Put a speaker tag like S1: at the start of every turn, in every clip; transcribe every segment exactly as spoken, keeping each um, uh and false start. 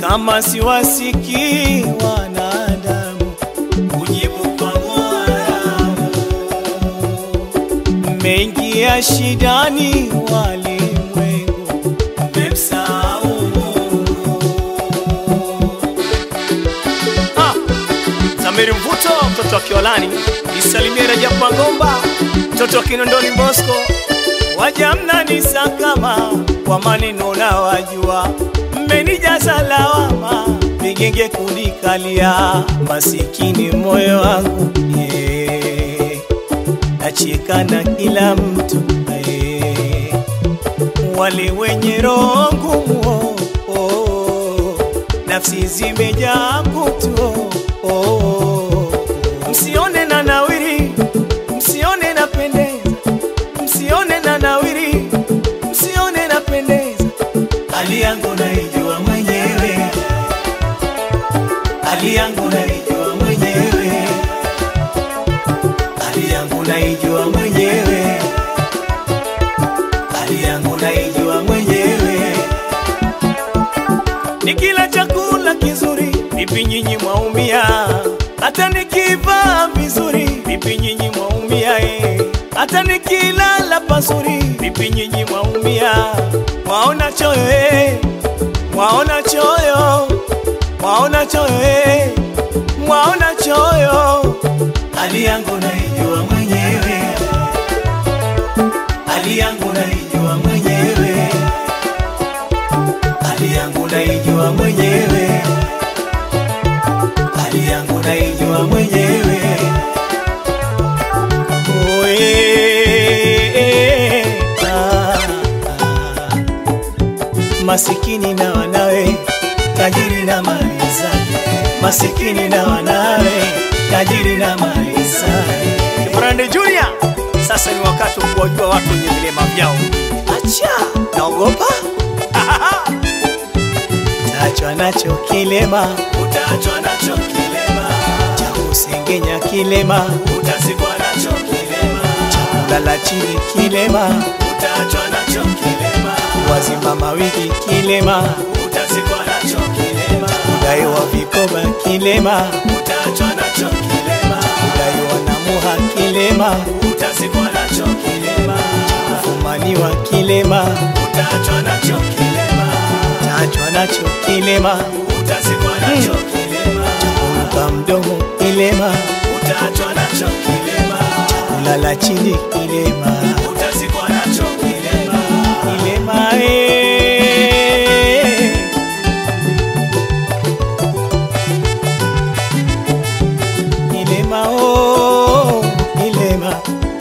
S1: kama siwasikii wanadamu kujibu kwa Mola. Mmeingia shidani walimwengu, mmemsahau Mungu. Ah, Zamiri Mvuto, mtoto wa Kiolani, nisalimie Rajab Mangomba, mtoto wa Kinondoni Bosco. Waja mnanisakama kwa maneno na wajua, mmenijaza lawama, vigenge kunikalia, masikini moyo wangu yeah. Nacheka na kila mtu yeah. Wale wenye roho ngumu oh, oh. Nafsi zimejaa kutu oh, oh. Msione na nawiri, msione na pendeza, msione na nawiri, msione na pendeza. Hali yangu naijua mwenyewe, hali yangu naijua mwenyewe, hali yangu naijua mwenyewe, hali yangu naijua mwenyewe. Nikila chakula kizuri, vipi nyinyi mwaumia? Hata nikivaa vizuri, vipi nyinyi mwaumia eh? Hata nikilala pazuri, vipi nyinyi mwaumia? Mwaona choyo eh, mwaona choyo, mwaona choyo eh, mwaona choyo. Hali yangu naijua mwenyewe, hali yangu naijua mwenyewe, hali yangu naijua mwenyewe, hali yangu naijua mwenyewe. Masikini na wanawe, tajiri na mali zake. Masikini na wanawe, tajiri na mali zake. Kibrande Junior, sasa ni wakati kuwajua watu wenye vilema vyao. Acha, naogopa? Utaachwa nacho kilema, utaachwa nacho kilema. Cha kusengenya kilema, utazikwa nacho kilema. Cha kulala chini kilema, utaachwa nacho kilema. Wazima mawiki kilema, utazikwa nacho kilema. Kudaiwa vikoba kilema, utaachwa nacho kilema. Kudaiwa na muha kilema, utazikwa nacho kilema. Kufumaniwa kilema, utaachwa nacho kilema. Utaachwa nacho kilema, utazikwa nacho kilema. Kuruka mdomo kilema, utaachwa nacho kilema. Kulala chini kilema, utazikwa nacho kilema. Kilema eh, kilema oh, kilema.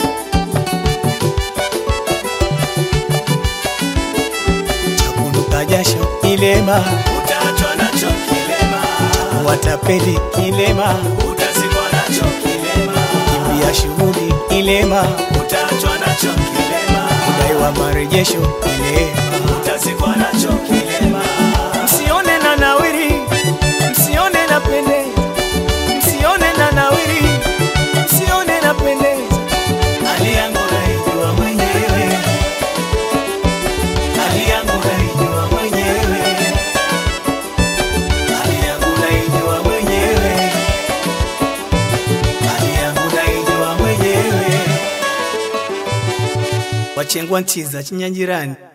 S1: Chakunuka jasho kilema, utaachwa nacho kilema. Watapeli kilema, utazikwa nacho kilema. Kimbia shughuli kilema, utaachwa nacho kilema. Kudaiwa marejesho kilema, utazikwa nacho kilema. Msione na nawiri, msione na pendeza, msione na nawiri, msione na pendeza. Hali yangu naijua mwenyewe, hali yangu naijua mwenyewe, hali yangu naijua mwenyewe, hali yangu naijua mwenyewe. Wachengwa ntiza chinyangirani.